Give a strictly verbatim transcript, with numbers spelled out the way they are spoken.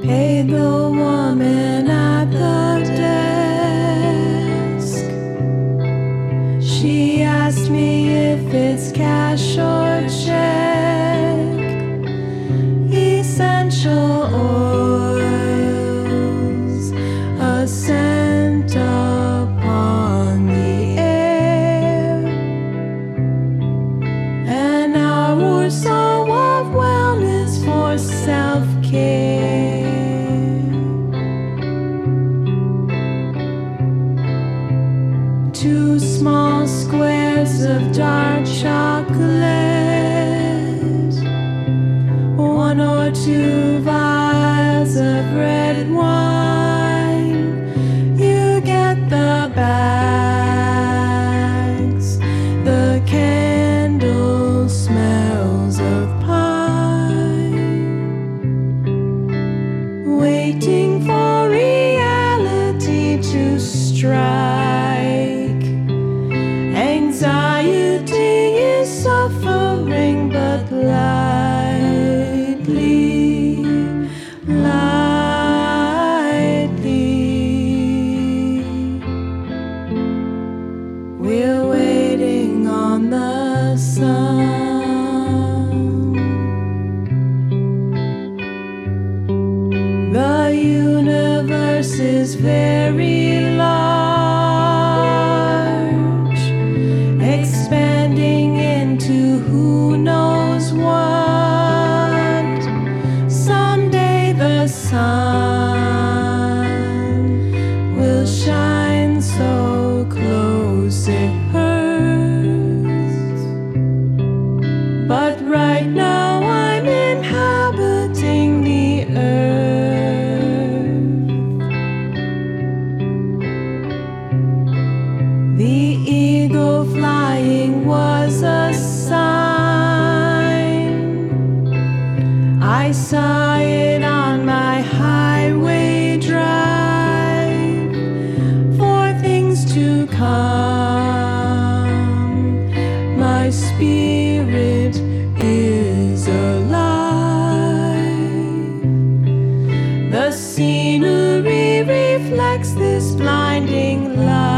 Paid the woman at the desk. She asked me if it's cash or check. Essential oils, a scent upon the air. An hour or so of wellness for self-care. Two small squares of dark chocolate, one or two vials of red wine. You get the bags, the candle smells of pine, waiting for reality to strike. Anxiety is suffering, but lightly, lightly. We're waiting on the sun. The universe is very large, expanding into who knows what. Someday the sun will shine so close it hurts. But right now I'm inhabiting the earth. The eagle flying was a sign. I saw it on my highway drive. For things to come, my spirit is alive. The scenery reflects this blinding light.